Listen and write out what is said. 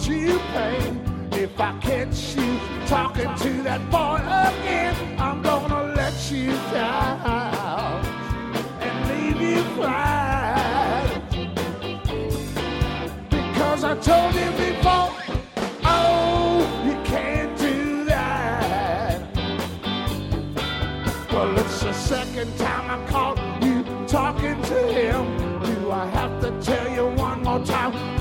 you pain. If I catch you talking to that boy again, I'm gonna let you down and leave you crying. Because I told you before, oh, you can't do that. Well, it's the second time I caught you talking to him. Do I have to tell you one more time?